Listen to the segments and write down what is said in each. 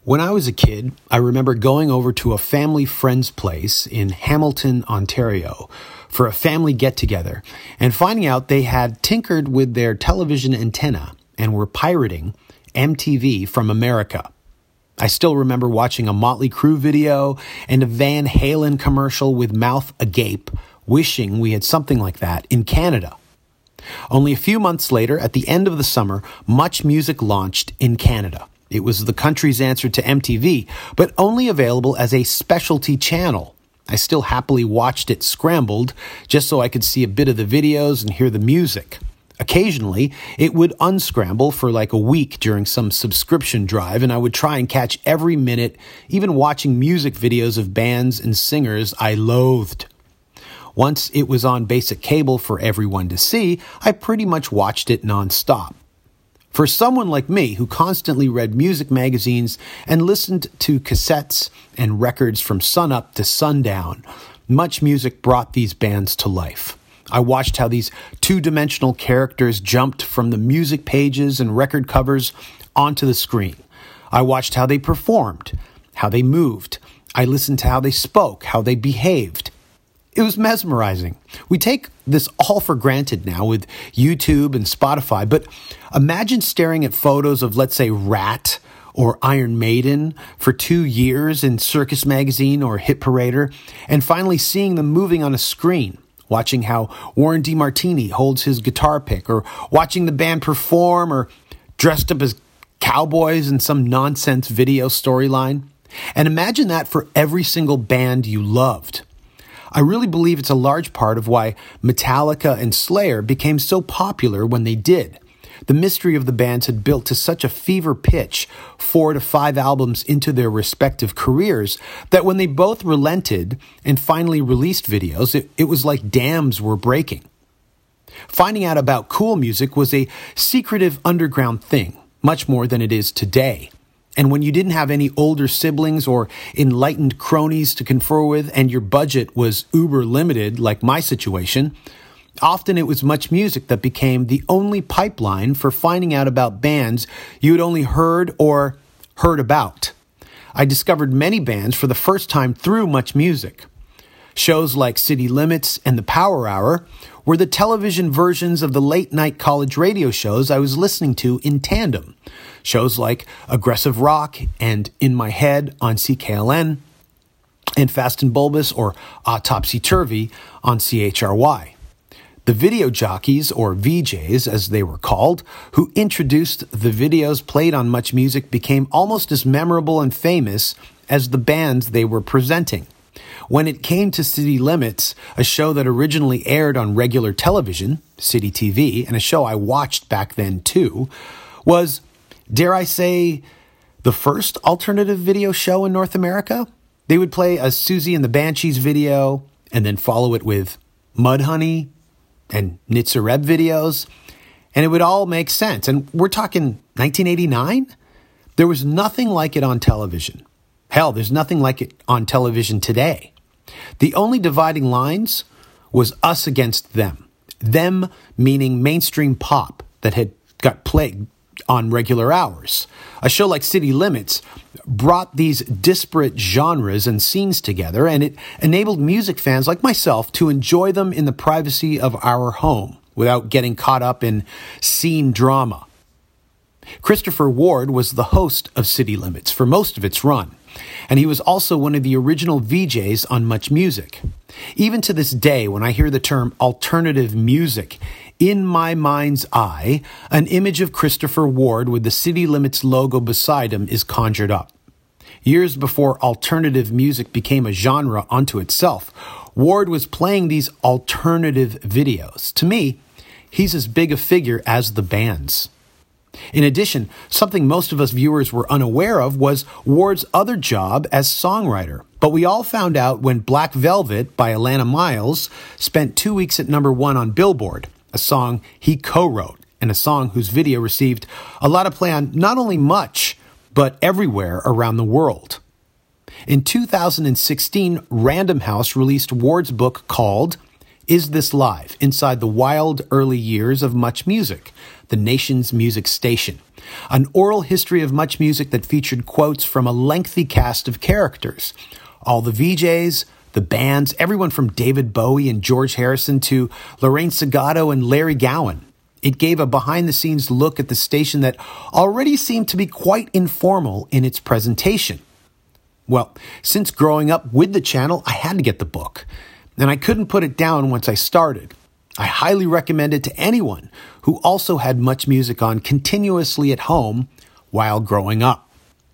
When I was a kid, I remember going over to a family friend's place in Hamilton, Ontario, for a family get-together, and finding out they had tinkered with their television antenna and were pirating MTV from America. I still remember watching a Motley Crue video and a Van Halen commercial with mouth agape, wishing we had something like that in Canada. Only a few months later, at the end of the summer, Much Music launched in Canada. It was the country's answer to MTV, but only available as a specialty channel. I still happily watched it scrambled, just so I could see a bit of the videos and hear the music. Occasionally, it would unscramble for like a week during some subscription drive, and I would try and catch every minute, even watching music videos of bands and singers I loathed. Once it was on basic cable for everyone to see, I pretty much watched it nonstop. For someone like me who constantly read music magazines and listened to cassettes and records from sunup to sundown, Much Music brought these bands to life. I watched how these two-dimensional characters jumped from the music pages and record covers onto the screen. I watched how they performed, how they moved. I listened to how they spoke, how they behaved. It was mesmerizing. We take this all for granted now with YouTube and Spotify, but imagine staring at photos of, let's say, Rat or Iron Maiden for 2 years in Circus Magazine or Hit Parader, and finally seeing them moving on a screen, watching how Warren DeMartini holds his guitar pick, or watching the band perform, or dressed up as cowboys in some nonsense video storyline. And imagine that for every single band you loved. I really believe it's a large part of why Metallica and Slayer became so popular when they did. The mystery of the bands had built to such a fever pitch 4 to 5 albums into their respective careers that when they both relented and finally released videos, it was like dams were breaking. Finding out about cool music was a secretive underground thing, much more than it is today. And when you didn't have any older siblings or enlightened cronies to confer with and your budget was uber limited, like my situation, often it was Much Music that became the only pipeline for finding out about bands you had only heard or heard about. I discovered many bands for the first time through Much Music. Shows like City Limits and The Power Hour were the television versions of the late-night college radio shows I was listening to in tandem. Shows like Aggressive Rock and In My Head on CKLN, and Fast and Bulbous or Autopsy Turvy on CHRY. The video jockeys, or VJs as they were called, who introduced the videos played on Much Music became almost as memorable and famous as the bands they were presenting. When it came to City Limits, a show that originally aired on regular television, City TV, and a show I watched back then too, was, dare I say, the first alternative video show in North America. They would play a Susie and the Banshees video and then follow it with Mudhoney and Nitzareb videos, and it would all make sense. And we're talking 1989? There was nothing like it on television. Hell, there's nothing like it on television today. The only dividing lines was us against them. Them meaning mainstream pop that had got played on regular hours. A show like City Limits brought these disparate genres and scenes together, and it enabled music fans like myself to enjoy them in the privacy of our home without getting caught up in scene drama. Christopher Ward was the host of City Limits for most of its run, and he was also one of the original VJs on Much Music. Even to this day, when I hear the term alternative music, in my mind's eye, an image of Christopher Ward with the City Limits logo beside him is conjured up. Years before alternative music became a genre unto itself, Ward was playing these alternative videos. To me, he's as big a figure as the bands. In addition, something most of us viewers were unaware of was Ward's other job as songwriter. But we all found out when Black Velvet by Alana Miles spent 2 weeks at #1 on Billboard, a song he co-wrote, and a song whose video received a lot of play on not only Much, but everywhere around the world. In 2016, Random House released Ward's book called Is This Live? Inside the Wild Early Years of Much Music, the nation's music station. An oral history of much music that featured quotes from a lengthy cast of characters. All the VJs, the bands, everyone from David Bowie and George Harrison to Lorraine Segato and Larry Gowan. It gave a behind-the-scenes look at the station that already seemed to be quite informal in its presentation. Well, since growing up with the channel, I had to get the book, and I couldn't put it down once I started. I highly recommend it to anyone who also had much music on continuously at home while growing up.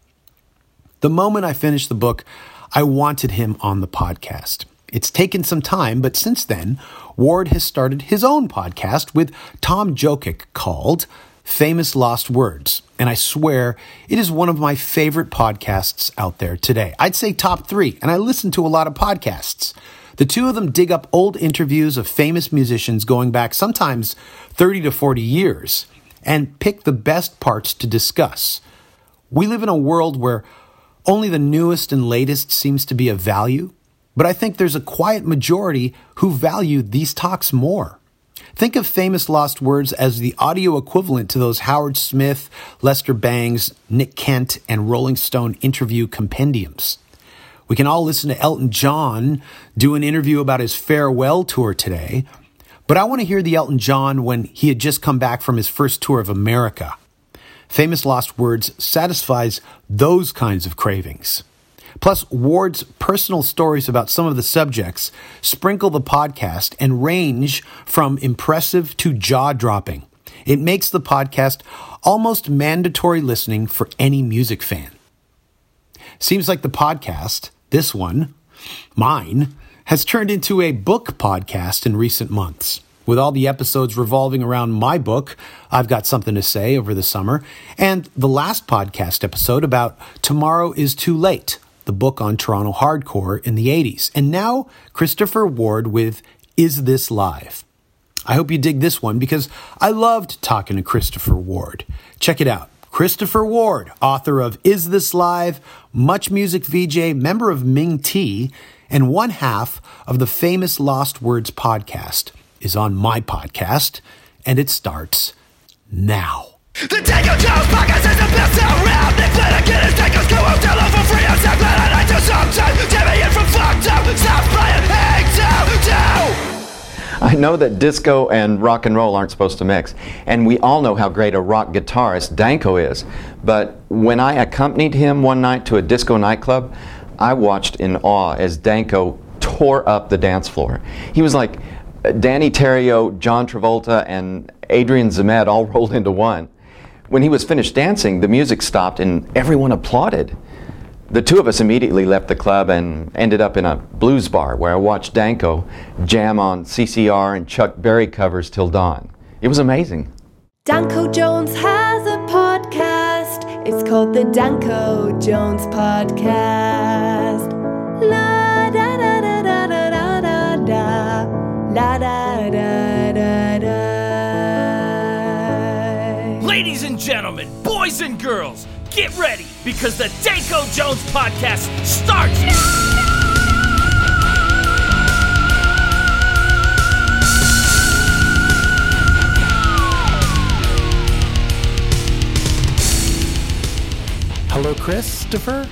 The moment I finished the book, I wanted him on the podcast. It's taken some time, but since then, Ward has started his own podcast with Tom Jokic called Famous Lost Words. And I swear it is one of my favorite podcasts out there today. I'd say top 3, and I listen to a lot of podcasts. The two of them dig up old interviews of famous musicians going back sometimes 30 to 40 years and pick the best parts to discuss. We live in a world where only the newest and latest seems to be of value, but I think there's a quiet majority who value these talks more. Think of Famous Lost Words as the audio equivalent to those Howard Smith, Lester Bangs, Nick Kent, and Rolling Stone interview compendiums. We can all listen to Elton John do an interview about his farewell tour today, but I want to hear the Elton John when he had just come back from his first tour of America. Famous Lost Words satisfies those kinds of cravings. Plus, Ward's personal stories about some of the subjects sprinkle the podcast and range from impressive to jaw-dropping. It makes the podcast almost mandatory listening for any music fan. Seems like the podcast, this one, mine, has turned into a book podcast in recent months. With all the episodes revolving around my book, I've Got Something to Say over the summer, and the last podcast episode about Tomorrow is Too Late, the book on Toronto hardcore in the 80s. And now, Christopher Ward with Is This Live? I hope you dig this one because I loved talking to Christopher Ward. Check it out. Christopher Ward, author of Is This Live, Much Music VJ, member of Ming T, and one half of the Famous Lost Words podcast, is on my podcast, and it starts now. The Tango Jones podcast is the best around. Nick Flanagan is Tango's co-host. Hello for free. I'm so glad I do sometimes. Jimmy in from fucked up. Stop playing Hang Down. I know that disco and rock and roll aren't supposed to mix, and we all know how great a rock guitarist Danko is, but when I accompanied him one night to a disco nightclub, I watched in awe as Danko tore up the dance floor. He was like Danny Terrio, John Travolta, and Adrian Zmed all rolled into one. When he was finished dancing, the music stopped and everyone applauded. The two of us immediately left the club and ended up in a blues bar where I watched Danko jam on CCR and Chuck Berry covers till dawn. It was amazing. Danko Jones has a podcast. It's called the Danko Jones Podcast. La da da da da da da da da. La da da da da. Ladies and gentlemen, boys and girls, get ready because the Danko Jones podcast starts now! Hello, Christopher.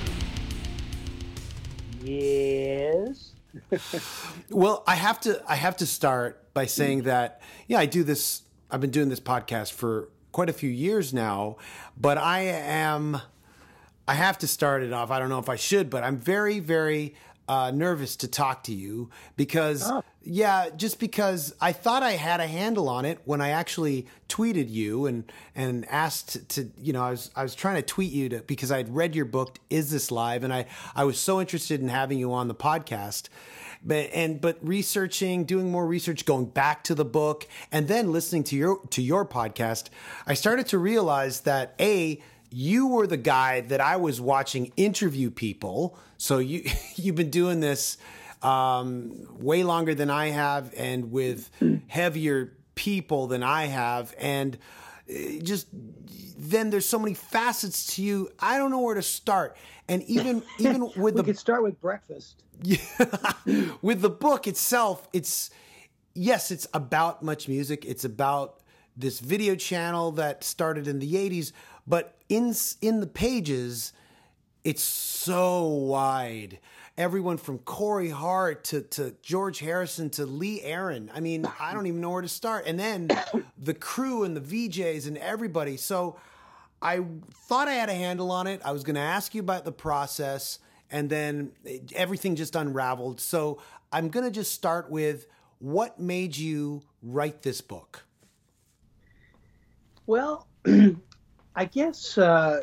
Yes. Well, I have to start by saying that, yeah, I've been doing this podcast for quite a few years now, but I have to start it off. I don't know if I should, but I'm very, very nervous to talk to you because, just because I thought I had a handle on it when I actually tweeted you and asked to, I was trying to tweet you because I'd read your book, Is This Live? And I was so interested in having you on the podcast. But researching, doing more research, going back to the book, and then listening to your podcast, I started to realize that you were the guy that I was watching interview people. So you've been doing this way longer than I have, and with heavier people than I have, and just then there's so many facets to you. I don't know where to start, and even with we could start with breakfast. Yeah. With the book itself, it's about much music. It's about this video channel that started in the 80s, but in the pages, it's so wide. Everyone from Corey Hart to George Harrison to Lee Aaron. I mean, I don't even know where to start. And then the crew and the VJs and everybody. So I thought I had a handle on it. I was going to ask you about the process, and then everything just unraveled. So I'm going to just start with, what made you write this book? Well, I guess, there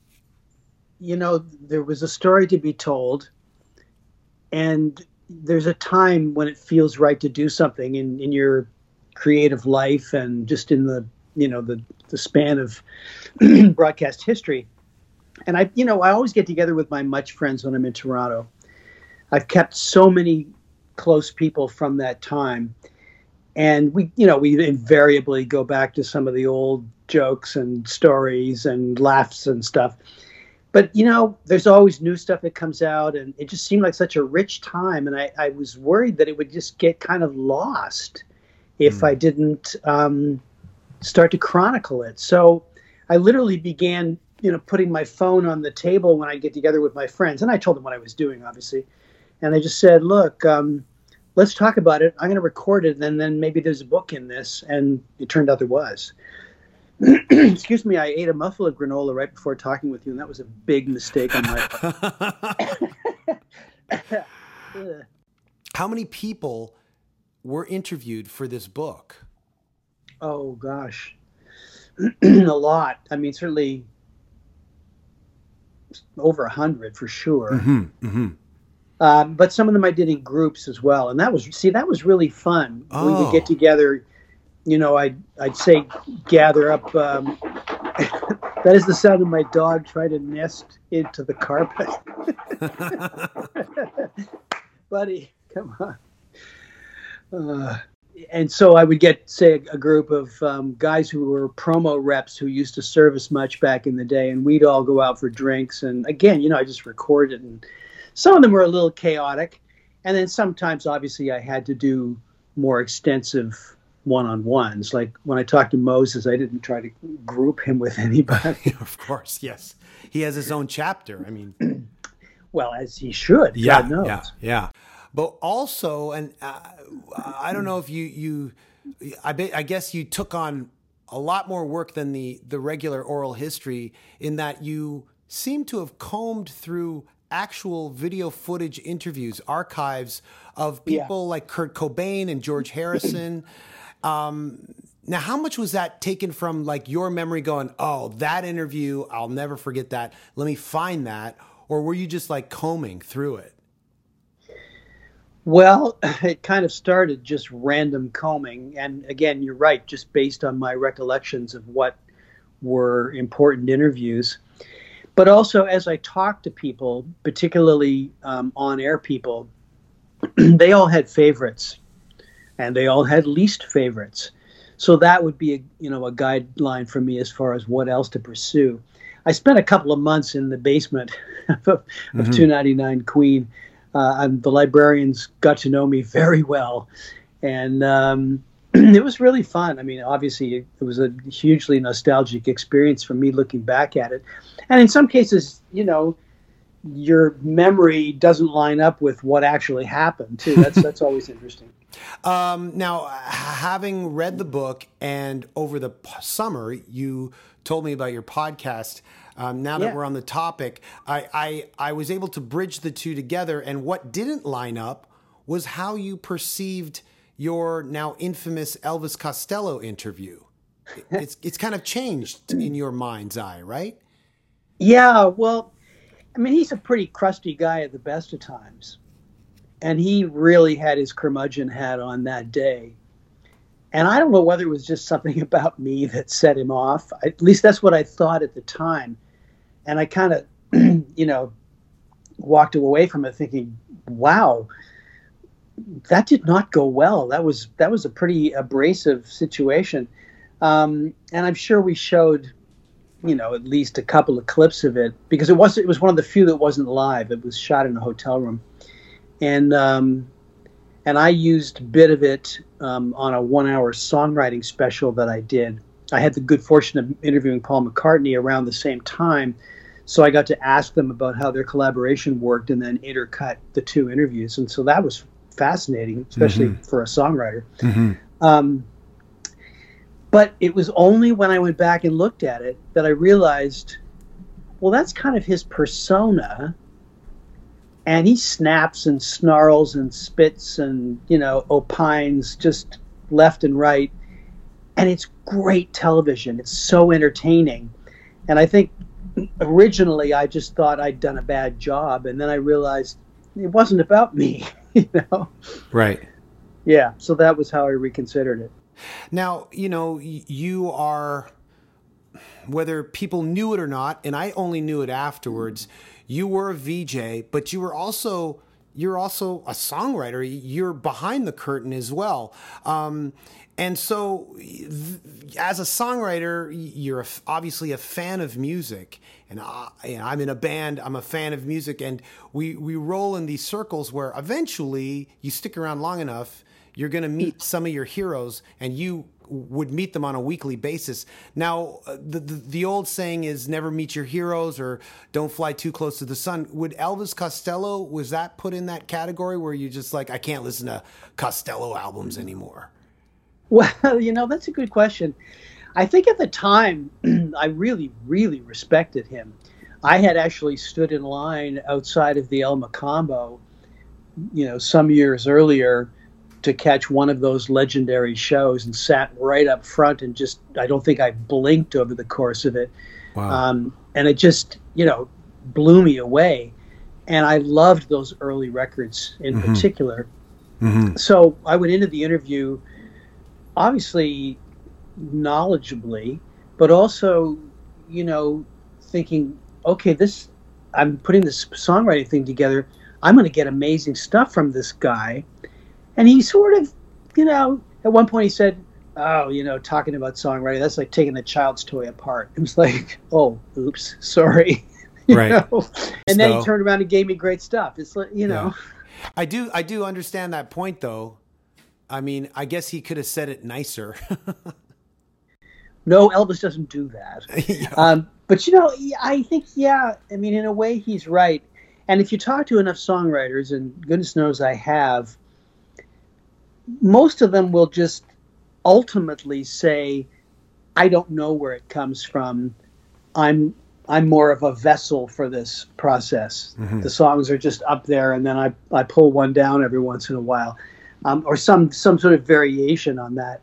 was a story to be told, and there's a time when it feels right to do something in your creative life and just in the span of broadcast history. And I always get together with my much friends when I'm in Toronto. I've kept so many close people from that time. And we invariably go back to some of the old jokes and stories and laughs and stuff. But, there's always new stuff that comes out, and it just seemed like such a rich time. And I was worried that it would just get kind of lost if I didn't start to chronicle it. So I literally began, putting my phone on the table when I get together with my friends. And I told them what I was doing, obviously. And I just said, look, let's talk about it. I'm going to record it, and then maybe there's a book in this. And it turned out there was. Excuse me, I ate a mouthful of granola right before talking with you, and that was a big mistake on my part. How many people were interviewed for this book? Oh, gosh. A lot. I mean, certainly over 100 for sure. Mm-hmm, mm-hmm. But some of them I did in groups as well. And that was really fun. Oh. We would get together, I'd say gather up. That is the sound of my dog trying to nest into the carpet. Buddy, come on. And so I would get, say, a group of guys who were promo reps who used to service much back in the day, and we'd all go out for drinks. And again, I just recorded, and some of them were a little chaotic. And then sometimes, obviously, I had to do more extensive one-on-ones. Like when I talked to Moses, I didn't try to group him with anybody. Of course, yes. He has his own chapter. I mean, well, as he should. Yeah, God knows. yeah. But also, and I don't know if I guess you took on a lot more work than the regular oral history, in that you seem to have combed through actual video footage interviews, archives of people like Kurt Cobain and George Harrison. Now, how much was that taken from like your memory going, oh, that interview, I'll never forget that, let me find that? Or were you just like combing through it? Well, it kind of started just random combing. And again, you're right, just based on my recollections of what were important interviews. But also, as I talked to people, particularly on-air people, they all had favorites, and they all had least favorites. So that would be a guideline for me as far as what else to pursue. I spent a couple of months in the basement of 299 Queen. The librarians got to know me very well, and it was really fun. I mean, obviously, it was a hugely nostalgic experience for me looking back at it. And in some cases, your memory doesn't line up with what actually happened, too. That's always interesting. Now, having read the book, and over the summer, you told me about your podcast. Now that we're on the topic, I was able to bridge the two together, and what didn't line up was how you perceived your now infamous Elvis Costello interview. It's kind of changed in your mind's eye, right? Yeah, well, I mean, he's a pretty crusty guy at the best of times. And he really had his curmudgeon hat on that day. And I don't know whether it was just something about me that set him off. At least that's what I thought at the time. And I kind of, walked away from it thinking, wow, that did not go well. That was a pretty abrasive situation. And I'm sure we showed, at least a couple of clips of it, because it was one of the few that wasn't live. It was shot in a hotel room. And And I used a bit of it on a 1-hour songwriting special that I did. I had the good fortune of interviewing Paul McCartney around the same time, so I got to ask them about how their collaboration worked and then intercut the two interviews. And so that was fascinating, especially for a songwriter. But it was only when I went back and looked at it that I realized, well, that's kind of his persona. And he snaps and snarls and spits and, opines just left and right. And it's great television. It's so entertaining. And I think originally I just thought I'd done a bad job. And then I realized it wasn't about me, Right. Yeah. So that was how I reconsidered it. Now, you are, whether people knew it or not, and I only knew it afterwards, you were a VJ, but you're also a songwriter. You're behind the curtain as well. And so as a songwriter, you're obviously a fan of music. And I'm in a band, I'm a fan of music. And we roll in these circles where eventually you stick around long enough, you're going to meet some of your heroes, and you would meet them on a weekly basis. Now, the old saying is never meet your heroes or don't fly too close to the sun. Would Elvis Costello, was that put in that category where you just like, I can't listen to Costello albums anymore? Well, that's a good question. I think at the time, I really, really respected him. I had actually stood in line outside of the El Macambo, some years earlier, to catch one of those legendary shows and sat right up front and just, I don't think I blinked over the course of it. Wow. And it just, blew me away. And I loved those early records in particular. So I went into the interview, obviously knowledgeably, but also, thinking, okay, I'm putting this songwriting thing together. I'm going to get amazing stuff from this guy. And he sort of, at one point he said, oh, talking about songwriting, that's like taking a child's toy apart. It was like, oh, oops, sorry. Right. And then he turned around and gave me great stuff. It's like, Yeah. I do understand that point, though. I mean, I guess he could have said it nicer. No, Elvis doesn't do that. Yeah. But, I think, in a way he's right. And if you talk to enough songwriters, and goodness knows I have, most of them will just ultimately say, I don't know where it comes from. I'm more of a vessel for this process. The songs are just up there, and then I pull one down every once in a while, or some sort of variation on that.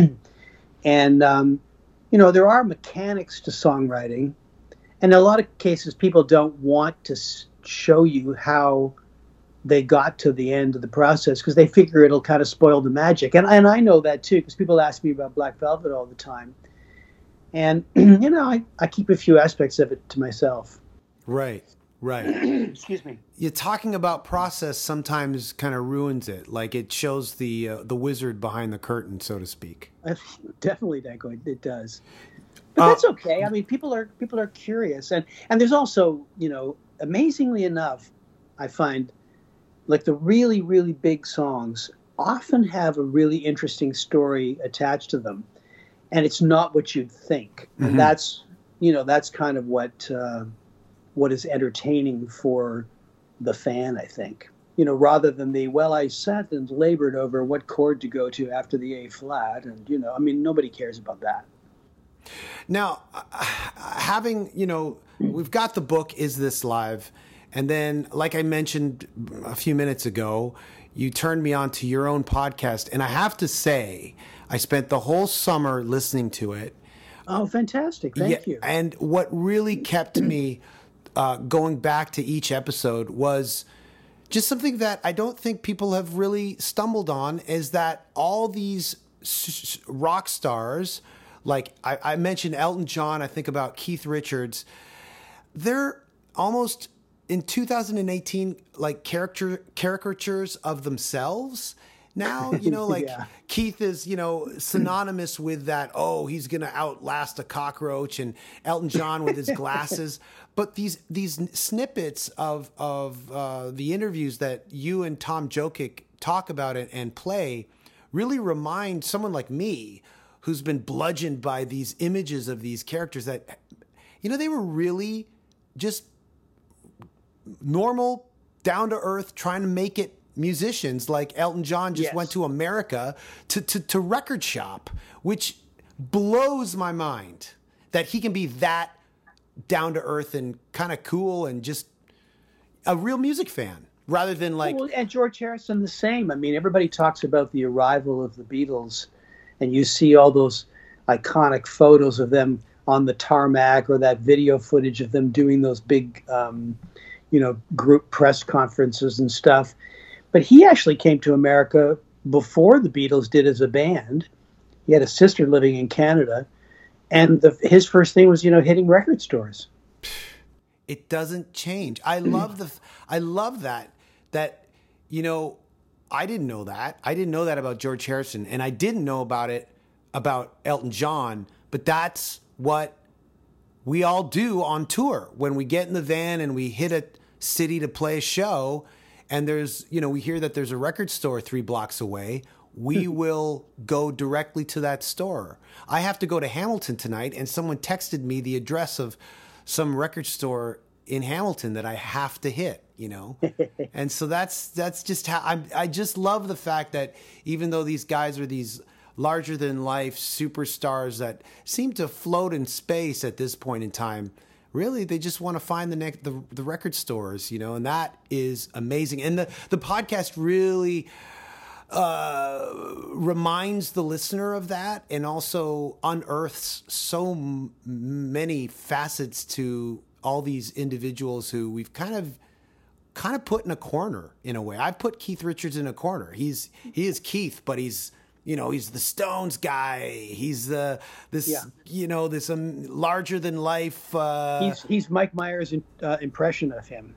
And, there are mechanics to songwriting. And in a lot of cases, people don't want to show you how they got to the end of the process because they figure it'll kind of spoil the magic. And I know that too, because people ask me about Black Velvet all the time. And, I keep a few aspects of it to myself. Right. Excuse me. You're talking about process sometimes kind of ruins it. Like it shows the wizard behind the curtain, so to speak. Definitely, Danko, it does. But that's okay. I mean, people are curious. And there's also, amazingly enough, I find, like the really, really big songs often have a really interesting story attached to them. And it's not what you'd think. And that's kind of what is entertaining for the fan, I think. Rather than I sat and labored over what chord to go to after the A flat. And, nobody cares about that. Now, having, we've got the book, Is This Live? And then, like I mentioned a few minutes ago, you turned me on to your own podcast. And I have to say, I spent the whole summer listening to it. Oh, fantastic. Thank you. And what really kept me going back to each episode was just something that I don't think people have really stumbled on, is that all these rock stars, like I mentioned Elton John, I think about Keith Richards, they're almost in 2018 like caricatures of themselves. Now, Yeah. Keith is, synonymous with that, he's going to outlast a cockroach, and Elton John with his glasses. But these snippets of the interviews that you and Tom Jokic talk about it and play really remind someone like me who's been bludgeoned by these images of these characters that, they were really just normal, down to earth, trying to make it musicians. Like Elton John just went to America to record shop, which blows my mind that he can be that down to earth and kind of cool and just a real music fan rather than like. Well, and George Harrison the same. I mean, everybody talks about the arrival of the Beatles, and you see all those iconic photos of them on the tarmac or that video footage of them doing those big, group press conferences and stuff. But he actually came to America before the Beatles did as a band. He had a sister living in Canada, and his first thing was, hitting record stores. It doesn't change. I love that. I didn't know that. I didn't know that about George Harrison, and I didn't know about it about Elton John. But that's what we all do on tour when we get in the van and we hit a city to play a show. And there's, we hear that there's a record store 3 blocks away. We will go directly to that store. I have to go to Hamilton tonight, and someone texted me the address of some record store in Hamilton that I have to hit, And so that's just how I just love the fact that even though these guys are these larger than life superstars that seem to float in space at this point in time, really, they just want to find the record stores, and that is amazing. And the podcast really reminds the listener of that, and also unearths so many facets to all these individuals who we've kind of put in a corner in a way. I've put Keith Richards in a corner. He is Keith, but he's the Stones guy. He's this larger than life. He's Mike Myers' impression of him.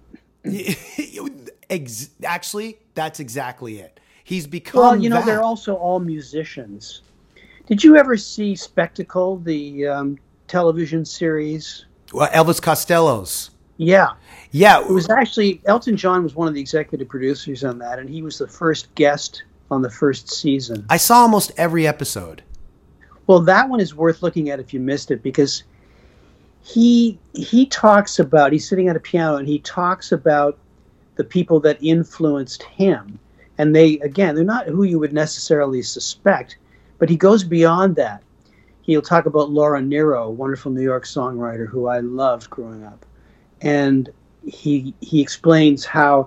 Actually, that's exactly it. He's become. Well, they're also all musicians. Did you ever see Spectacle, the television series? Well, Elvis Costello's. Yeah. Yeah. It was actually, Elton John was one of the executive producers on that, and he was the first guest on the first season. I saw almost every episode. Well, that one is worth looking at if you missed it, because he talks about, he's sitting at a piano and he talks about the people that influenced him. And they're not who you would necessarily suspect, but he goes beyond that. He'll talk about Laura Nyro, a wonderful New York songwriter who I loved growing up. And he explains how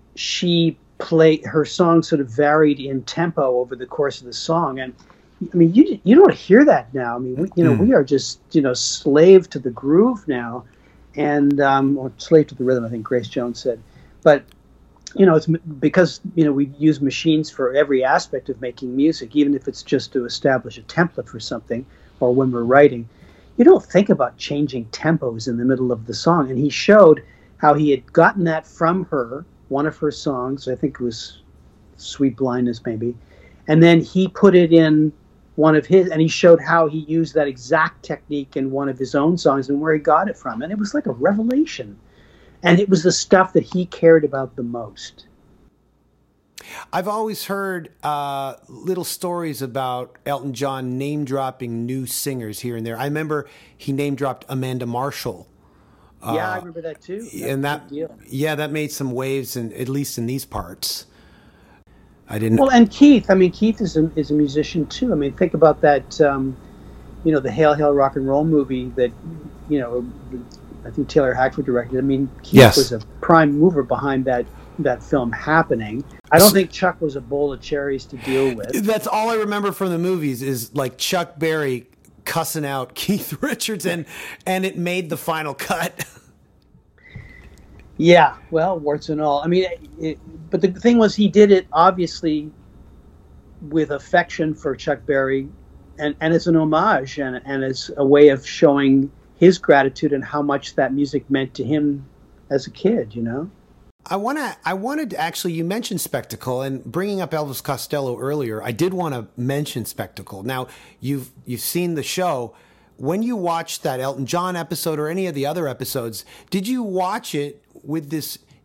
her songs sort of varied in tempo over the course of the song. And I mean, you don't hear that now. I mean, we are just, slave to the groove now, and or slave to the rhythm, I think Grace Jones said. But it's because we use machines for every aspect of making music, even if it's just to establish a template for something, or when we're writing. You don't think about changing tempos in the middle of the song. And he showed how he had gotten that from her, one of her songs, I think it was Sweet Blindness maybe, and then he put it in one of his, and he showed how he used that exact technique in one of his own songs and where he got it from. And it was like a revelation. And it was the stuff that he cared about the most. I've always heard little stories about Elton John name-dropping new singers here and there. I remember he name-dropped Amanda Marshall. Yeah, I remember that too. That made some waves, at least in these parts. I didn't. Well, and Keith. I mean, Keith is a musician too. I mean, think about that. The Hail Hail Rock and Roll movie that I think Taylor Hackford directed. I mean, Keith was a prime mover behind that film happening. I don't think Chuck was a bowl of cherries to deal with. That's all I remember from the movies is like Chuck Berry cussing out Keith Richards, and it made the final cut. Yeah, well, warts and all. I mean, but the thing was, he did it obviously with affection for Chuck Berry, and as an homage and as a way of showing his gratitude and how much that music meant to him as a kid, I wanted to actually, you mentioned Spectacle, and bringing up Elvis Costello earlier, I did want to mention Spectacle. Now, you've seen the show. When you watched that Elton John episode or any of the other episodes, did you watch it with this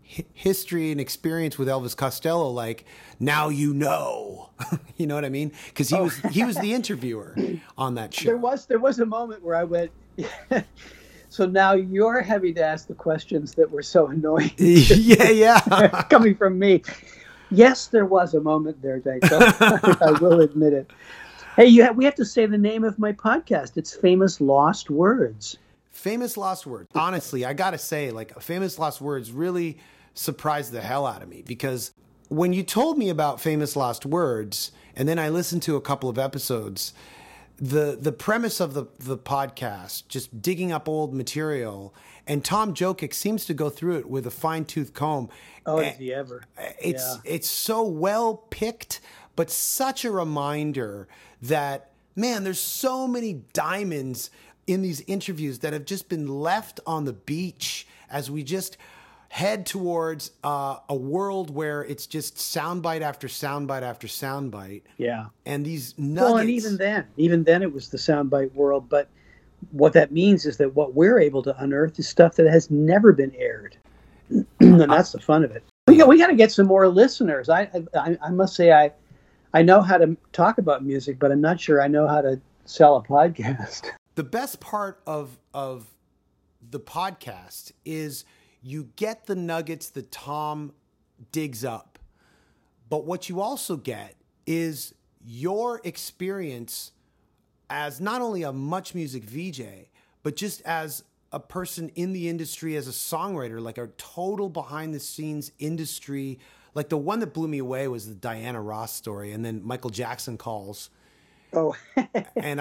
history and experience with Elvis Costello, like, now you know. You know what I mean? Because he was the interviewer on that show. There was a moment where I went, so now you're having to ask the questions that were so annoying. Yeah. Coming from me. Yes, there was a moment there, Danko. I will admit it. Hey, we have to say the name of my podcast. It's Famous Lost Words. Famous Lost Words. Honestly, I got to say, like, Famous Lost Words really surprised the hell out of me, because when you told me about Famous Lost Words, and then I listened to a couple of episodes, the premise of the podcast, just digging up old material, and Tom Jokic seems to go through it with a fine-tooth comb. Oh, does he ever? It's so well picked, but such a reminder that, man, there's so many diamonds in these interviews that have just been left on the beach as we just head towards a world where it's just soundbite after soundbite after soundbite. Yeah. And these nuggets. Well, and even then it was the soundbite world. But what that means is that what we're able to unearth is stuff that has never been aired. And that's the fun of it. We got to get some more listeners. I must say I know how to talk about music, but I'm not sure I know how to sell a podcast. The best part of the podcast is you get the nuggets that Tom digs up. But what you also get is your experience as not only a Much Music VJ, but just as a person in the industry, as a songwriter, like a total behind the scenes industry. Like, the one that blew me away was the Diana Ross story. And then Michael Jackson calls. Oh, and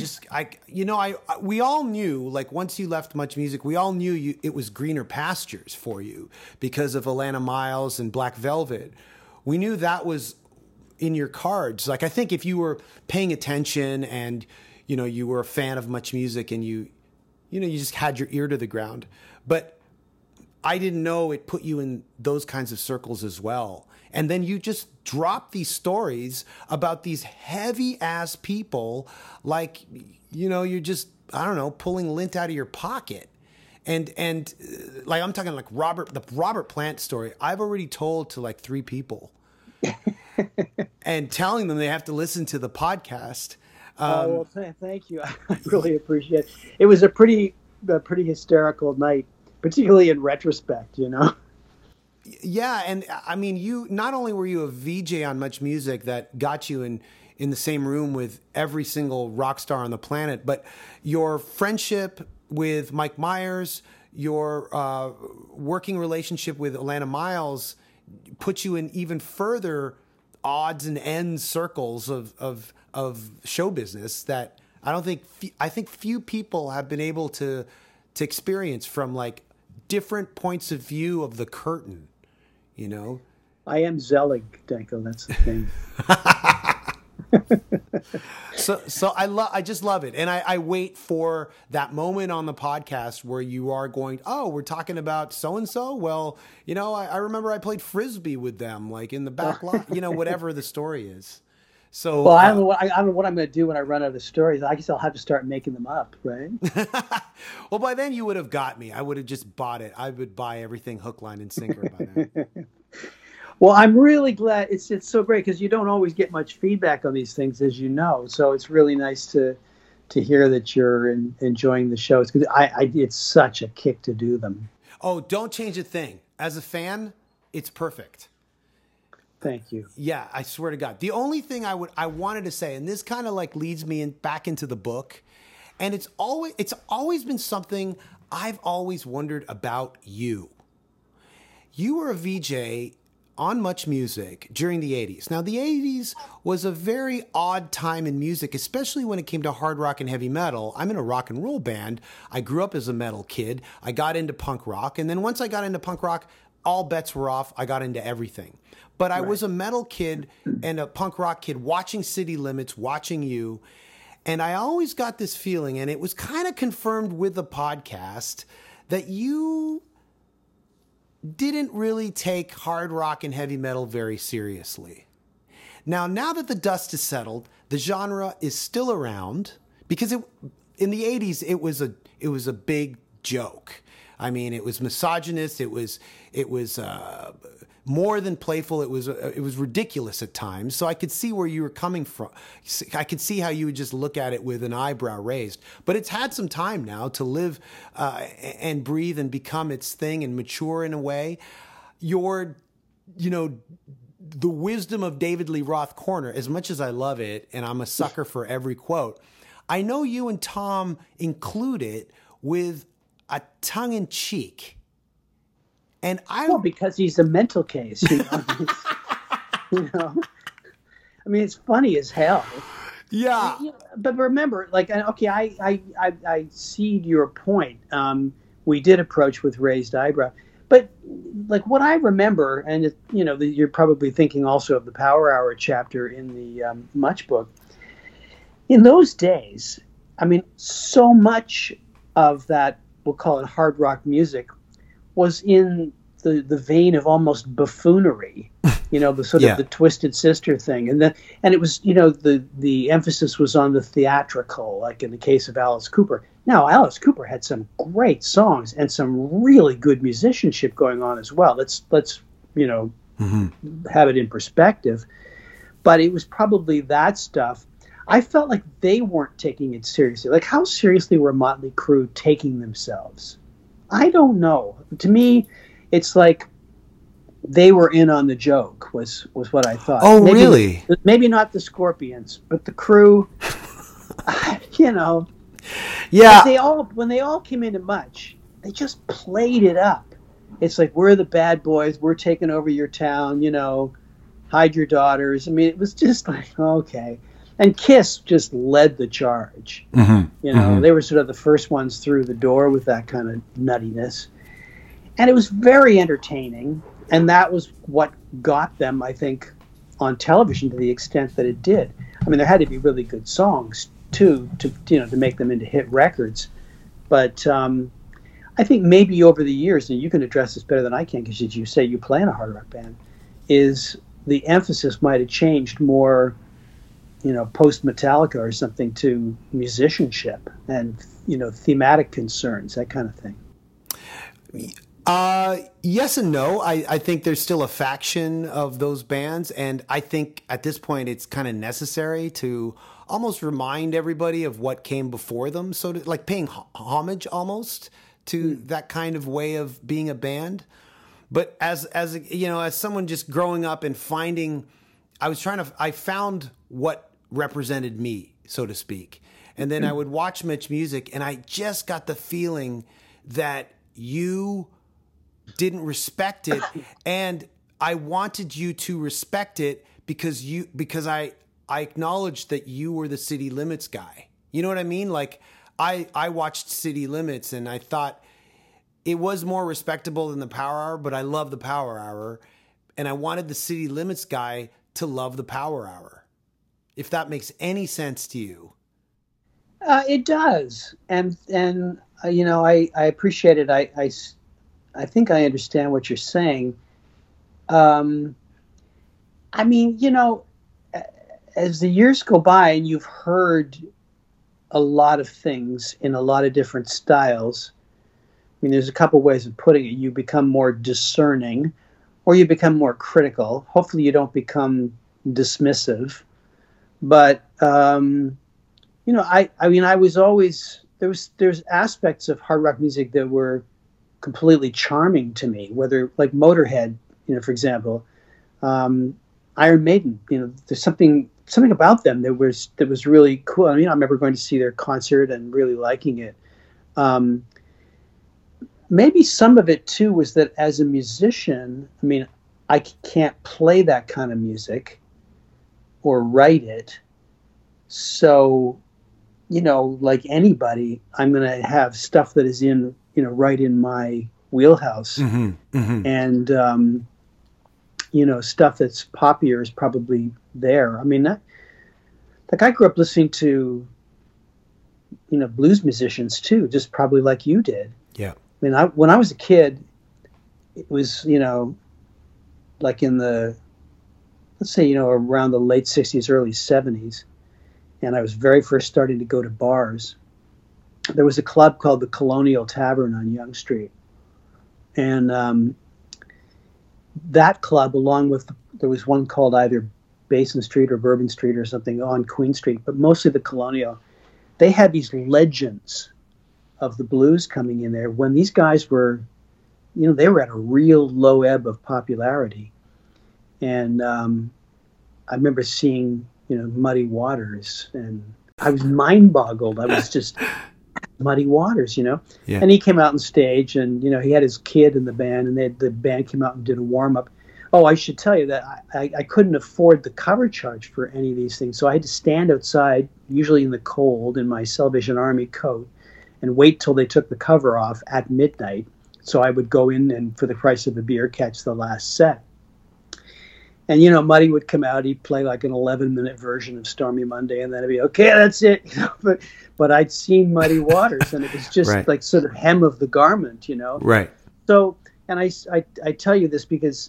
we all knew, like, once you left Much Music, we all knew it was greener pastures for you because of Alana Miles and Black Velvet. We knew that was in your cards. Like, I think if you were paying attention and, you were a fan of Much Music and you just had your ear to the ground, but I didn't know it put you in those kinds of circles as well. And then you just drop these stories about these heavy ass people, like, you're just, I don't know, pulling lint out of your pocket. And like, I'm talking like the Robert Plant story. I've already told to like 3 people and telling them they have to listen to the podcast. Well, thank you. I really appreciate it. It was a pretty hysterical night, particularly in retrospect, Yeah, and I mean, you not only were you a VJ on Much Music that got you in the same room with every single rock star on the planet, but your friendship with Mike Myers, your working relationship with Alana Miles put you in even further odds and ends circles of show business that I think few people have been able to experience from, like, different points of view of the curtain. I am Zelig, Danko. That's the thing. So I just love it, and I wait for that moment on the podcast where you are going, oh, we're talking about so and so. Well, I remember I played frisbee with them, like, in the back lot. Whatever the story is. So, well, I don't know what I'm going to do when I run out of stories. I guess I'll have to start making them up, right? Well, by then you would have got me. I would have just bought it. I would buy everything hook, line, and sinker by then. Well, I'm really glad. It's so great because you don't always get much feedback on these things, as you know. So it's really nice to hear that you're enjoying the shows, because it's such a kick to do them. Oh, don't change a thing. As a fan, it's perfect. Thank you. Yeah, I swear to God. The only thing I wanted to say, and this kind of like leads me back into the book, and it's always been something I've always wondered about you. You were a VJ on Much Music during the 80s. Now, the 80s was a very odd time in music, especially when it came to hard rock and heavy metal. I'm in a rock and roll band. I grew up as a metal kid. I got into punk rock, and then once I got into punk rock, all bets were off. I got into everything. But I was a metal kid and a punk rock kid watching City Limits, watching you. And I always got this feeling, and it was kind of confirmed with the podcast, that you didn't really take hard rock and heavy metal very seriously. Now that the dust has settled, the genre is still around, because in the 80s, it was a big joke. I mean, it was misogynist. It was more than playful. It was ridiculous at times. So I could see where you were coming from. I could see how you would just look at it with an eyebrow raised. But it's had some time now to live and breathe and become its thing and mature in a way. The wisdom of David Lee Roth Corner, as much as I love it, and I'm a sucker for every quote, I know you and Tom include it with a tongue-in-cheek. And because he's a mental case, I mean, it's funny as hell. Yeah. But remember, like, okay, I cede your point. We did approach with raised eyebrow. But like what I remember, and you're probably thinking also of the Power Hour chapter in the Much book. In those days, I mean, so much of that, we'll call it hard rock music, was in the vein of almost buffoonery, the sort of the Twisted Sister thing, and it was the emphasis was on the theatrical, like in the case of Alice Cooper. Now, Alice Cooper had some great songs and some really good musicianship going on as well. Let's have it in perspective. But it was probably that stuff. I felt like they weren't taking it seriously. Like, how seriously were Motley Crue taking themselves? I don't know. To me, it's like they were in on the joke, was what I thought. Oh, really? Maybe not the Scorpions, but the Crue, Yeah. When they all came into Much, they just played it up. It's like, we're the bad boys, we're taking over your town, hide your daughters. I mean, it was just like, okay. And Kiss just led the charge. They were sort of the first ones through the door with that kind of nuttiness. And it was very entertaining. And that was what got them, I think, on television to the extent that it did. I mean, there had to be really good songs, too, to make them into hit records. But I think maybe over the years, and you can address this better than I can, because as you say, you play in a hard rock band, is the emphasis might have changed more, post Metallica or something, to musicianship and, thematic concerns, that kind of thing. Yes and no. I think there's still a faction of those bands, and I think at this point it's kind of necessary to almost remind everybody of what came before them, so like paying homage almost to that kind of way of being a band. But as someone just growing up and finding, I found what represented me, so to speak. And then I would watch Much Music, and I just got the feeling that you didn't respect it, and I wanted you to respect it because I acknowledged that you were the City Limits guy. You know what I mean? Like I watched City Limits, and I thought it was more respectable than the Power Hour, but I love the Power Hour, and I wanted the City Limits guy to love the Power Hour. If that makes any sense to you. It does, and I appreciate it. I think I understand what you're saying. I mean, as the years go by and you've heard a lot of things in a lot of different styles, I mean, there's a couple ways of putting it. You become more discerning, or you become more critical. Hopefully you don't become dismissive. But, I was always, there's aspects of hard rock music that were completely charming to me, whether like Motorhead, for example, Iron Maiden, there's something about them that was really cool. I mean, I remember going to see their concert and really liking it. Maybe some of it too was that as a musician, I mean, I can't play that kind of music or write it. So, like anybody, I'm going to have stuff that is in, right in my wheelhouse. And, stuff that's poppier is probably there. I mean, I grew up listening to, blues musicians too, just probably like you did. Yeah. I mean, when I was a kid, it was, like in the, let's say, around the late 60s, early 70s, and I was very first starting to go to bars. There was a club called the Colonial Tavern on Yonge Street, And that club, along with, there was one called either Basin Street or Bourbon Street or something on Queen Street, but mostly the Colonial, they had these legends of the blues coming in there when these guys were, they were at a real low ebb of popularity. And I remember seeing, Muddy Waters, and I was mind boggled. I was just Muddy Waters, Yeah. And he came out on stage, and, he had his kid in the band, and the band came out and did a warm up. Oh, I should tell you that I couldn't afford the cover charge for any of these things. So I had to stand outside, usually in the cold, in my Salvation Army coat, and wait till they took the cover off at midnight. So I would go in and, for the price of a beer, catch the last set. And, Muddy would come out, he'd play like an 11-minute version of Stormy Monday, and then it'd be, okay, that's it. But I'd seen Muddy Waters, and it was just right. like sort of hem of the garment, Right. So, and I tell you this because,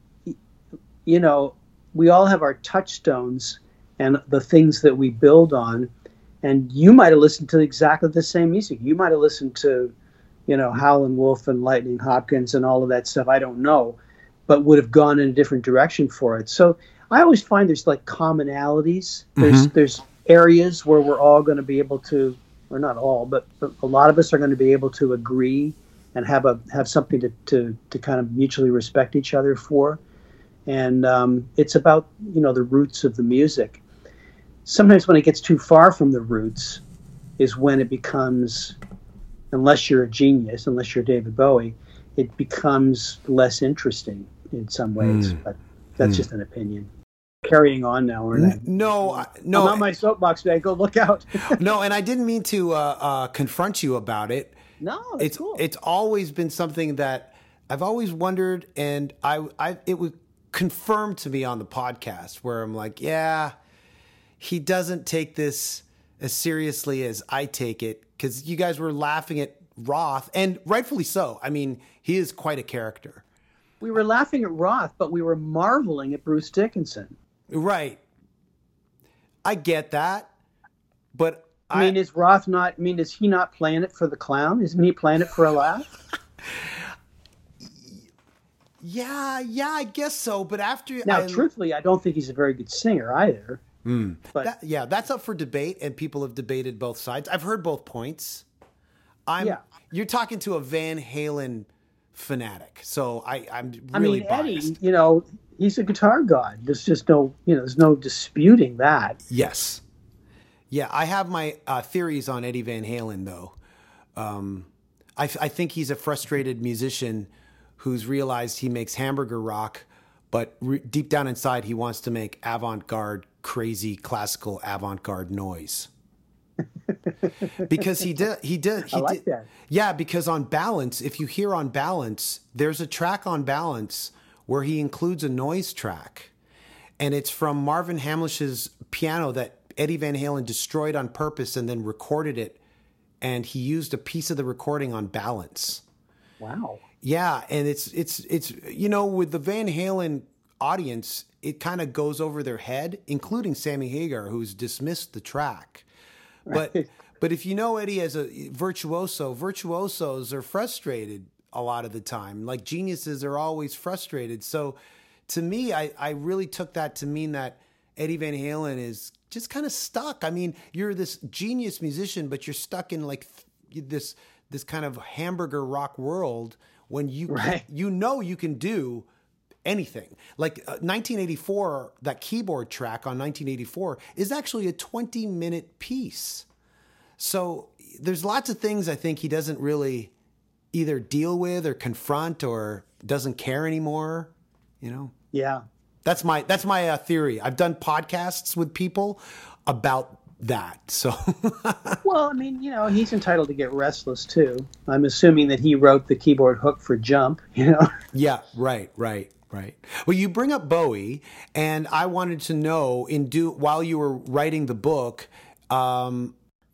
we all have our touchstones and the things that we build on. And you might have listened to exactly the same music. You might have listened to, Howlin' Wolf and Lightning Hopkins and all of that stuff. I don't know, but would have gone in a different direction for it. So I always find there's like commonalities. There's areas where we're all going to be able to, or not all, but a lot of us are going to be able to agree and have something to kind of mutually respect each other for. And it's about, the roots of the music. Sometimes when it gets too far from the roots is when it becomes, unless you're a genius, unless you're David Bowie, it becomes less interesting in some ways. But that's just an opinion. Carrying on now, aren't I? No. I'm on my soapbox today. Go look out. No, and I didn't mean to confront you about it. No, it's cool. It's always been something that I've always wondered, and it was confirmed to me on the podcast where I'm like, yeah, he doesn't take this as seriously as I take it, because you guys were laughing at Roth, and rightfully so. I mean, he is quite a character. We were laughing at Roth, but we were marveling at Bruce Dickinson. Right. I get that, but is Roth not? Is he not playing it for the clown? Isn't he playing it for a laugh? Yeah, I guess so. But truthfully, I don't think he's a very good singer either. But that's up for debate, and people have debated both sides. I've heard both points. You're talking to a Van Halen fanatic, so I'm really biased. Eddie, he's a guitar god. There's just no, there's no disputing that. Yes. Yeah, I have my theories on Eddie Van Halen, though. I think he's a frustrated musician who's realized he makes hamburger rock, but deep down inside, he wants to make avant-garde, crazy, classical avant-garde noise. Because he did. I like that. Yeah, because on Balance, if you hear on Balance, there's a track on Balance where he includes a noise track. And it's from Marvin Hamlish's piano that Eddie Van Halen destroyed on purpose and then recorded it. And he used a piece of the recording on Balance. Wow. Yeah, and it's with the Van Halen audience, it kind of goes over their head, including Sammy Hagar, who's dismissed the track. Right. But if you know Eddie as a virtuosos are frustrated a lot of the time. Like geniuses are always frustrated. So to me, I really took that to mean that Eddie Van Halen is just kind of stuck. I mean, you're this genius musician, but you're stuck in like this kind of hamburger rock world when you you can do anything. Like 1984, that keyboard track on 1984 is actually a 20-minute piece. So there's lots of things I think he doesn't really either deal with or confront or doesn't care anymore, Yeah. That's my theory. I've done podcasts with people about that. So well, I mean, he's entitled to get restless too. I'm assuming that he wrote the keyboard hook for Jump, Yeah, right. Well, you bring up Bowie, and I wanted to know while you were writing the book, when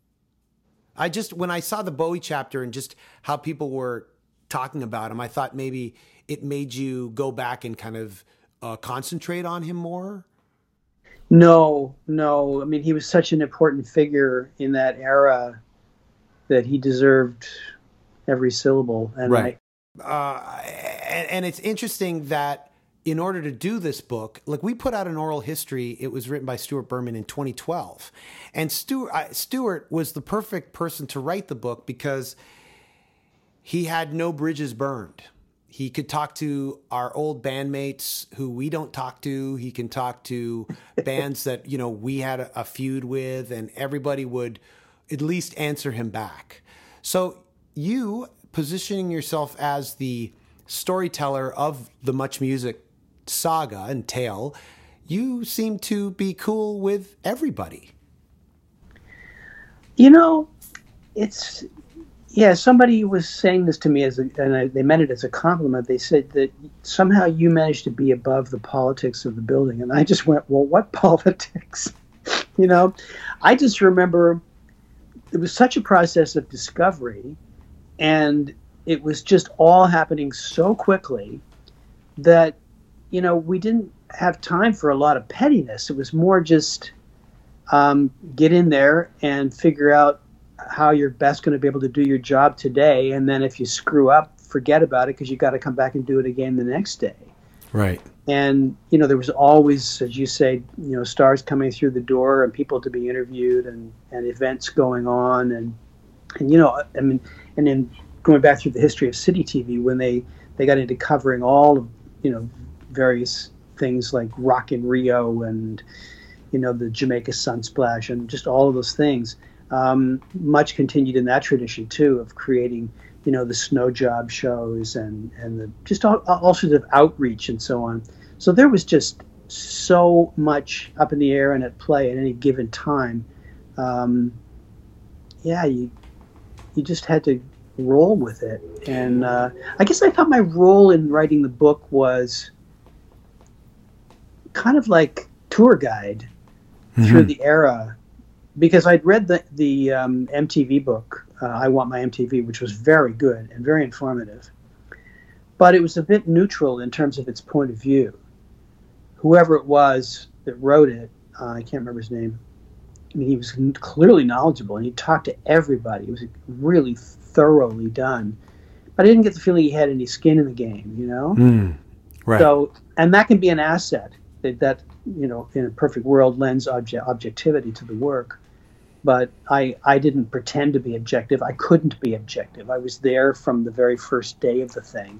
I saw the Bowie chapter and just how people were talking about him, I thought maybe it made you go back and kind of concentrate on him more. No. I mean, he was such an important figure in that era that he deserved every syllable. And right. And it's interesting that in order to do this book, like we put out an oral history, it was written by Stuart Berman in 2012. And Stuart was the perfect person to write the book because he had no bridges burned. He could talk to our old bandmates who we don't talk to. He can talk to bands that, you know, we had a feud with, and everybody would at least answer him back. So you positioning yourself as the storyteller of the Much Music saga and tale, you seem to be cool with everybody. You know, it's... Yeah, somebody was saying this to me they meant it as a compliment. They said that somehow you managed to be above the politics of the building. And I just went, well, what politics? You know, I just remember it was such a process of discovery, and it was just all happening so quickly that, you know, we didn't have time for a lot of pettiness. It was more just get in there and figure out how you're best going to be able to do your job today, and then if you screw up, forget about it because you got to come back and do it again the next day. Right. And you know, there was always, as you say, you know, stars coming through the door and people to be interviewed and events going on, and you know, I mean, and then going back through the history of City TV when they got into covering all of, you know, various things like Rock in Rio and, you know, the Jamaica Sunsplash and just all of those things. Much continued in that tradition too of creating, you know, the snow job shows and the just all sorts of outreach and so on. So there was just so much up in the air and at play at any given time. Yeah, you just had to roll with it. And I guess I thought my role in writing the book was kind of like tour guide through the era. Because I'd read the MTV book, I Want My MTV, which was very good and very informative. But it was a bit neutral in terms of its point of view. Whoever it was that wrote it, I can't remember his name. I mean, he was clearly knowledgeable, and he talked to everybody. It was really thoroughly done. But I didn't get the feeling he had any skin in the game, you know? Right. So, and that can be an asset, that you know, in a perfect world, lends objectivity to the work. But I didn't pretend to be objective. I couldn't be objective. I was there from the very first day of the thing.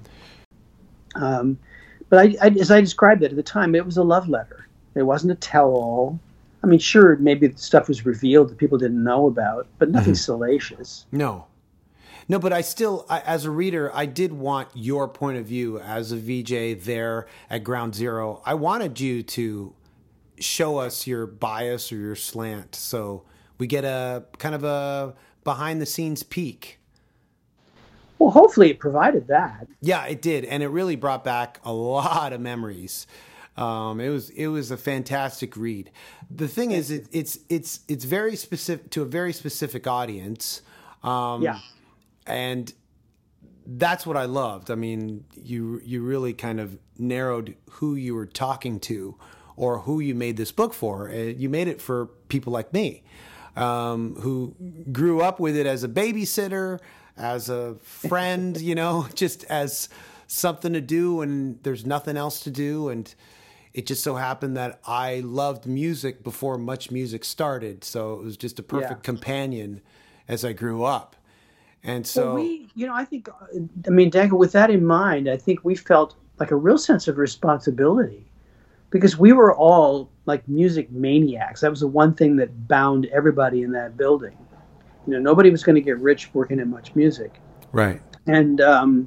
But I, as I described it at the time, it was a love letter. It wasn't a tell-all. I mean, sure, maybe stuff was revealed that people didn't know about, but nothing salacious. No, but I still, as a reader, I did want your point of view as a VJ there at Ground Zero. I wanted you to show us your bias or your slant, so we get a kind of a behind-the-scenes peek. Well, hopefully it provided that. Yeah, it did, and it really brought back a lot of memories. It was a fantastic read. The thing is, it's very specific to a very specific audience. Yeah. And that's what I loved. I mean, you really kind of narrowed who you were talking to or who you made this book for. You made it for people like me, who grew up with it as a babysitter, as a friend, you know, just as something to do and there's nothing else to do. And it just so happened that I loved music before Much Music started. So it was just a perfect companion as I grew up. And so, well, I mean, Danko, with that in mind, I think we felt like a real sense of responsibility because we were all like music maniacs. That was the one thing that bound everybody in that building. You know, nobody was going to get rich working at Much Music. Right. And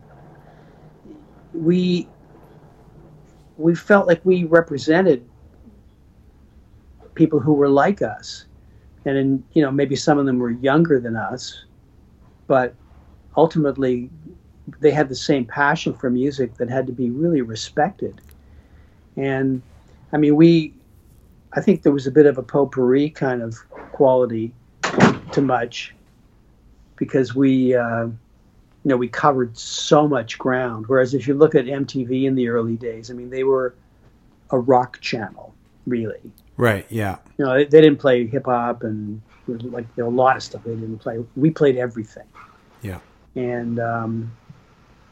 we felt like we represented people who were like us. And, you know, maybe some of them were younger than us. But ultimately, they had the same passion for music that had to be really respected. And, I mean, I think there was a bit of a potpourri kind of quality to Much because we covered so much ground. Whereas if you look at MTV in the early days, I mean, they were a rock channel, really. Right, yeah. You know, they didn't play hip-hop and like, you know, a lot of stuff they didn't play. We played everything. Yeah. And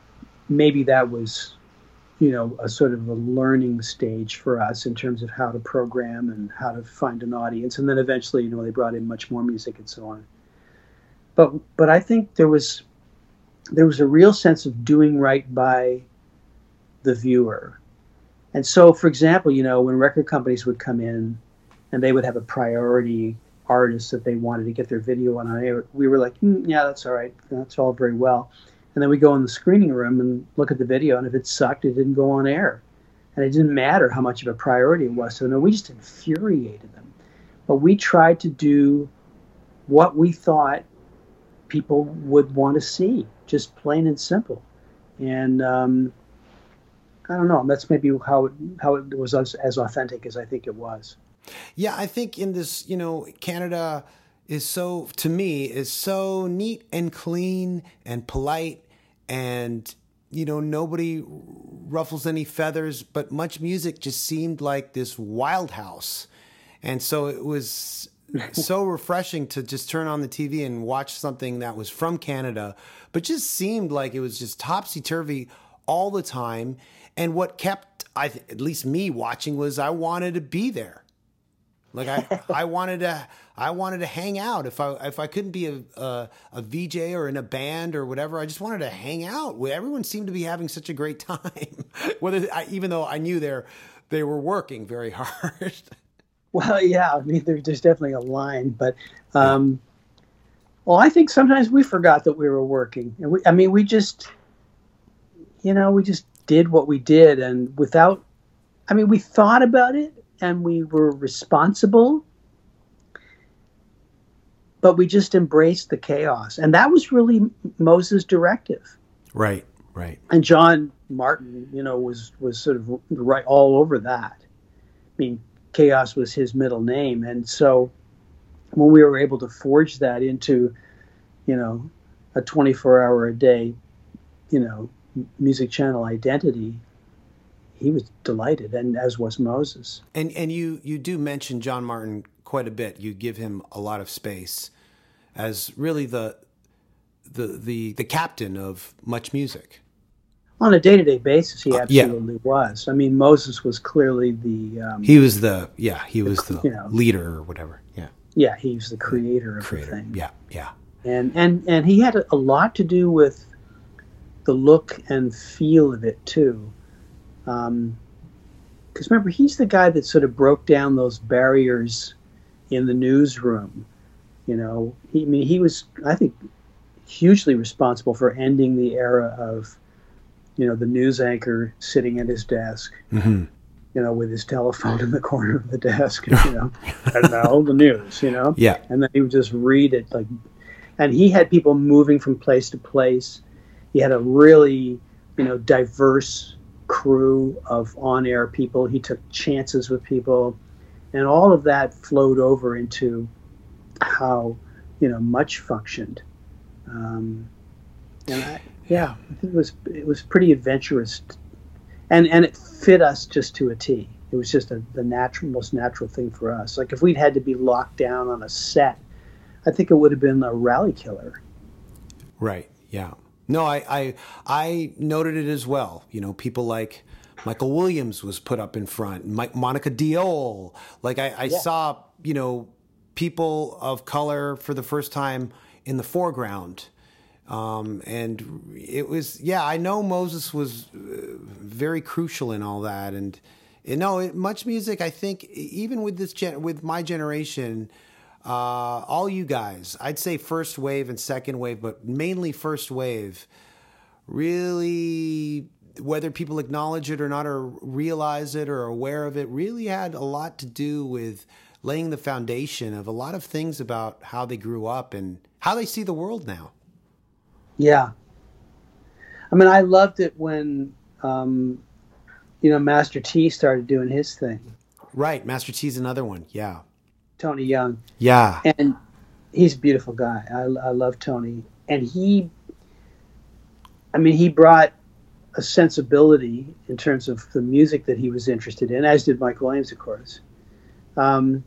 maybe that was, a sort of a learning stage for us in terms of how to program and how to find an audience. And then eventually, they brought in much more music and so on. But I think there was a real sense of doing right by the viewer. And so, for example, when record companies would come in and they would have a priority artist that they wanted to get their video on air, we were like, yeah, that's all right. That's all very well. And then we go in the screening room and look at the video, and if it sucked, it didn't go on air. And it didn't matter how much of a priority it was. So no, we just infuriated them. But we tried to do what we thought people would want to see, just plain and simple. And I don't know, that's maybe how it was as authentic as I think it was. Yeah, I think in this, Canada is so neat and clean and polite, and nobody ruffles any feathers, but Much Music just seemed like this wild house. And so it was so refreshing to just turn on the TV and watch something that was from Canada, but just seemed like it was just topsy-turvy all the time. And what kept, at least me watching, was I wanted to be there. Like I wanted to hang out. If I couldn't be a VJ or in a band or whatever, I just wanted to hang out. Everyone seemed to be having such a great time, even though I knew they were working very hard. Well, yeah, I mean, there's definitely a line, but I think sometimes we forgot that we were working, and we just did what we did, and we thought about it. And we were responsible, but we just embraced the chaos. And that was really Moses' directive. Right. And John Martin, was sort of right all over that. I mean, chaos was his middle name. And so when we were able to forge that into, a 24-hour-a-day, music channel identity, he was delighted, and as was Moses. And you do mention John Martin quite a bit. You give him a lot of space as really the captain of Much Music. On a day-to-day basis, he absolutely was. I mean, Moses was clearly the he was the leader or whatever. Yeah. Yeah, he was the creator of the thing. Yeah. And he had a lot to do with the look and feel of it too. Because remember, he's the guy that sort of broke down those barriers in the newsroom. He was, I think, hugely responsible for ending the era of, the news anchor sitting at his desk, with his telephone in the corner of the desk, and now the news, Yeah. And then he would just read it and he had people moving from place to place. He had a really, diverse crew of on-air people. He took chances with people, and all of that flowed over into how Much functioned. I think it was pretty adventurous, and it fit us just to a T. It was just the most natural thing for us. Like if we'd had to be locked down on a set, I think it would have been a rally killer. Right. Yeah. No, I noted it as well. People like Michael Williams was put up in front, Monica Diol. Like I saw, people of color for the first time in the foreground. And it was, I know Moses was very crucial in all that. And Much Music, I think, even with with my generation, all you guys, I'd say first wave and second wave, but mainly first wave, really, whether people acknowledge it or not, or realize it or are aware of it, really had a lot to do with laying the foundation of a lot of things about how they grew up and how they see the world now. Yeah. I mean, I loved it when, Master T started doing his thing. Right. Master T's another one. Yeah. Tony Young. Yeah. And he's a beautiful guy. I love Tony. And he brought a sensibility in terms of the music that he was interested in, as did Mike Williams, of course. But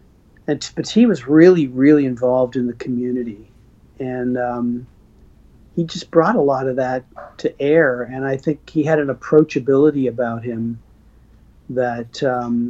he was really, really involved in the community. And he just brought a lot of that to air, and I think he had an approachability about him that,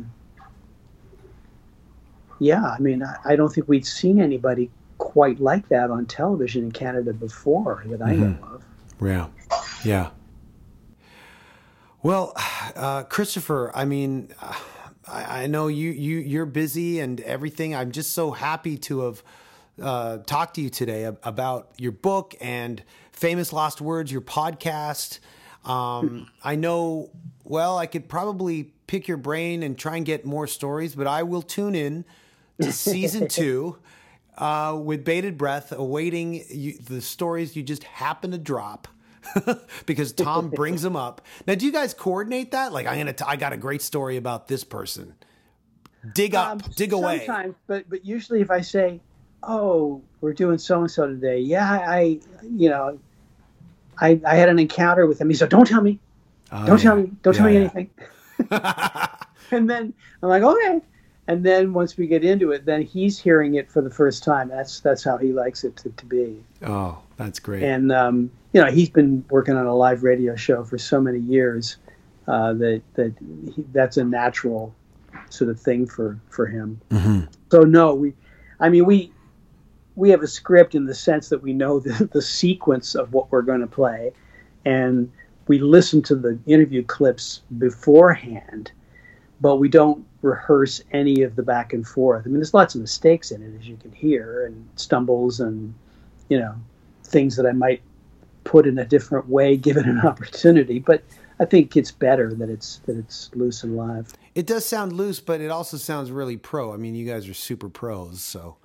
I mean, I don't think we'd seen anybody quite like that on television in Canada before that I know of. Yeah, yeah. Well, Christopher, I mean, I know you're busy and everything. I'm just so happy to have talked to you today about your book and Famous Lost Words, your podcast. I know, well, I could probably pick your brain and try and get more stories, but I will tune in to season 2 with bated breath, awaiting the stories you just happen to drop. Because Tom brings them up. Now, do you guys coordinate that? Like, I got a great story about this person. Dig up, dig away. Sometimes, but usually if I say, "Oh, we're doing so and so today," I had an encounter with him. He said, "Don't tell me, don't tell me anything." And then I'm like, "Okay." And then once we get into it, then he's hearing it for the first time. That's how he likes it to be. Oh, that's great. And he's been working on a live radio show for so many years that's a natural sort of thing for him. Mm-hmm. So no, we have a script in the sense that we know the sequence of what we're going to play, and we listen to the interview clips beforehand, but we don't rehearse any of the back and forth. I mean, there's lots of mistakes in it, as you can hear, and stumbles and, things that I might put in a different way given an opportunity. But I think it's better that it's loose and live. It does sound loose, but it also sounds really pro. I mean, you guys are super pros, so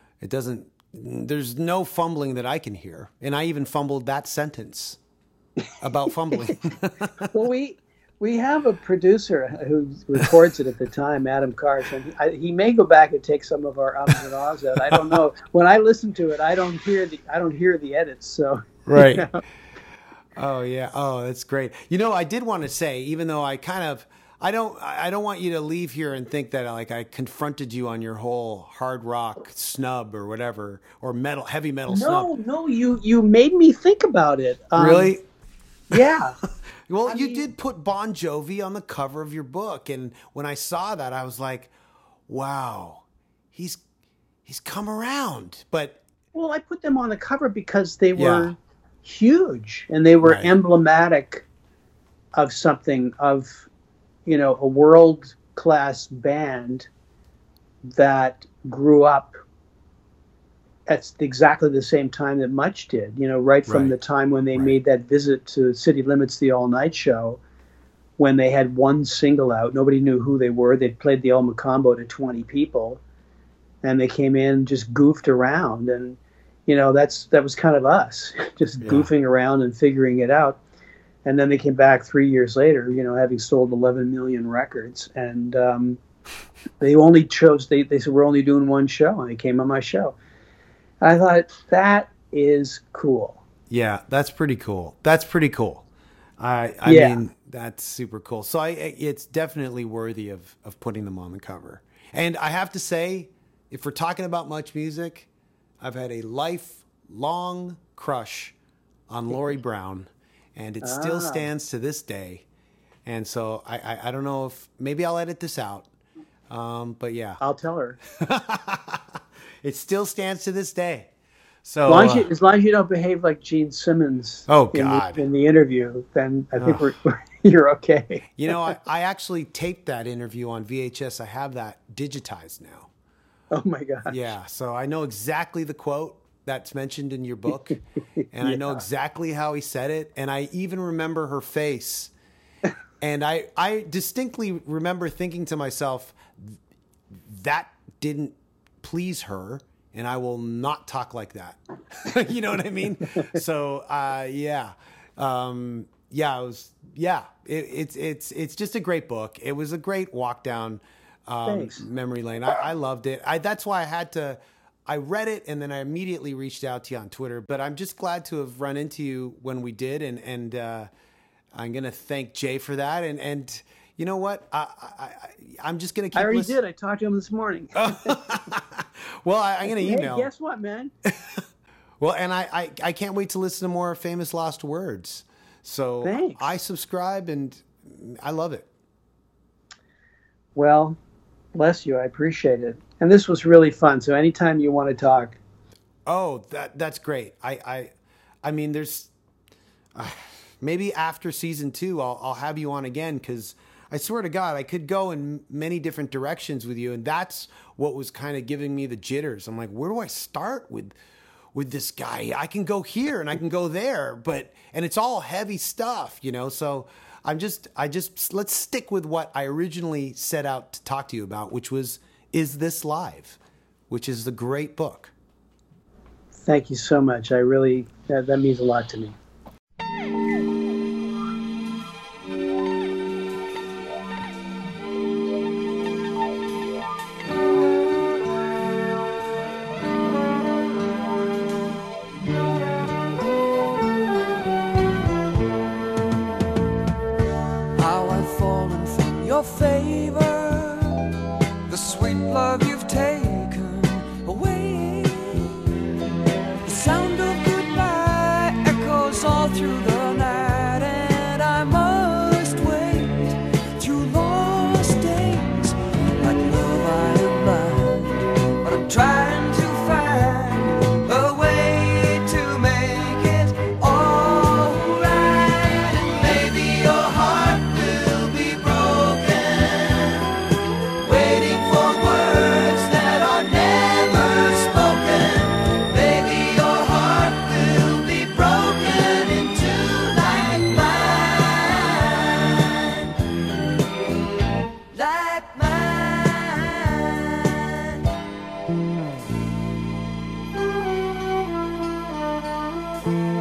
there's no fumbling that I can hear. And I even fumbled that sentence about fumbling. Well, we have a producer who records it at the time, Adam Karsh, and he may go back and take some of our ums and ahs out. I don't know. When I listen to it, I don't hear the edits. So right. Oh yeah. Oh, that's great. I did want to say, even though I don't want you to leave here and think that I confronted you on your whole hard rock snub or whatever, or heavy metal snub. No, you made me think about it. Really? Yeah. Well, you did put Bon Jovi on the cover of your book, and when I saw that, I was like, "Wow, he's come around." But I put them on the cover because they were huge and they were emblematic of something, of a world-class band that grew up at exactly the same time that Much did, right from the time when they made that visit to City Limits, the all-night show, when they had one single out. Nobody knew who they were. They'd played the El Macambo to 20 people, and they came in, just goofed around. And, that was kind of us, just goofing around and figuring it out. And then they came back 3 years later, having sold 11 million records. And they only they said, "We're only doing one show," and they came on my show. I thought, that is cool. Yeah, that's pretty cool. I mean, that's super cool. So it's definitely worthy of putting them on the cover. And I have to say, if we're talking about Much Music, I've had a lifelong crush on Lori Brown, and it still stands to this day. And so I don't know if maybe I'll edit this out. But yeah, I'll tell her. It still stands to this day. So as long as you don't behave like Gene Simmons in the interview, then I think you're okay. I actually taped that interview on VHS. I have that digitized now. Oh my God. Yeah. So I know exactly the quote that's mentioned in your book, and I know exactly how he said it. And I even remember her face. And I distinctly remember thinking to myself, that didn't please her, and I will not talk like that. You know what I mean? So, it's just a great book. It was a great walk down memory lane. I loved it. That's why I read it, and then I immediately reached out to you on Twitter, but I'm just glad to have run into you when we did. And I'm going to thank Jay for that. And you know what? I'm just going to keep I already did. I talked to him this morning. Well, I'm going to email. Hey, guess what, man? Well, and I can't wait to listen to more Famous Lost Words. So Thanks. I subscribe and I love it. Well, bless you. I appreciate it. And this was really fun. So anytime you want to talk. Oh, that's great. I mean, there's maybe after season 2, I'll have you on again, because I swear to God, I could go in many different directions with you, and that's what was kind of giving me the jitters. I'm like, where do I start with this guy? I can go here and I can go there, and it's all heavy stuff, you know. So I just let's stick with what I originally set out to talk to you about, which was Is This Live, which is the great book. Thank you so much. I really, that means a lot to me. How I've fallen from your favor, the sweet love you've taken away. The sound of goodbye echoes all through the night, and I must wait through lost days. Like love I am blind, but I'm trying to find a way to make it all right. And maybe your heart will be broken, waiting for words that are never spoken. Maybe your heart will be broken into like mine, like mine.